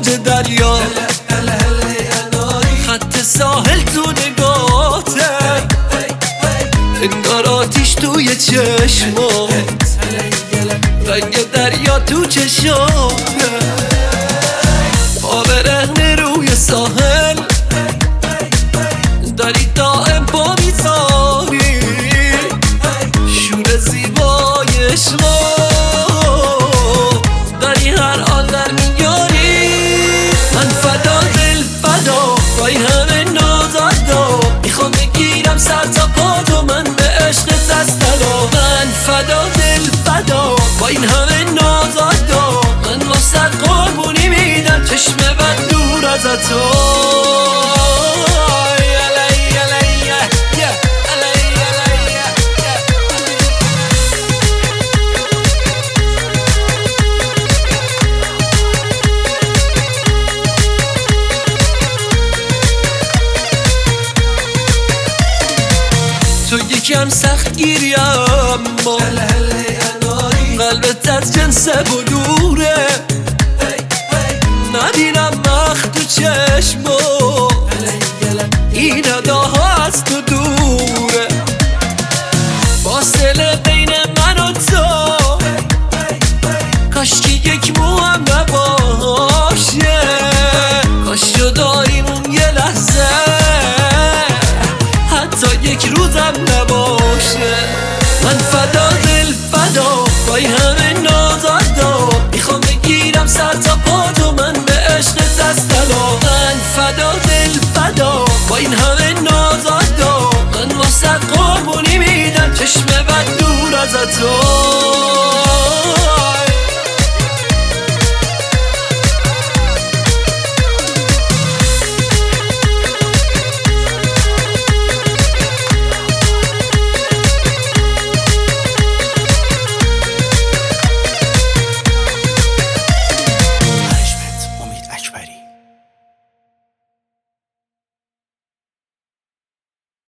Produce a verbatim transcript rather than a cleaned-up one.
موج دریا، خط ساحل تو نگاته، انگار آتیش توی چشمات، رنگ دریا تو چشاته، پا برهنه روی ساحل داری دائم پا میذاری، شور زیبای عشقا داری هر آن در میاری. من فدا دل فدا با این همه نازادا، میخوام بگیرم سر تا پا تو، من به عشقت از طلا. من فدا دل فدا با این همه نازادا، من واسه قربونی میدم چشم بد دور از تو. تو یکم سخت گیری اما قلبت از جنس بلوره، ندیدم مخت تو چشمو این اداها از تو دوره، فاصله بین من و تو کاشکی یک مو هم نباشه، کاش جداییم اون یه لحظه حتی یک روزم نباشه. من فدا دل فدا با این همه نازادا، میخوام بگیرم سر تا پا تو، من به عشقت از طلا. من فدا دل فدا با این همه نازادا، من واسه قربونی میدم چشم بد دور از تو.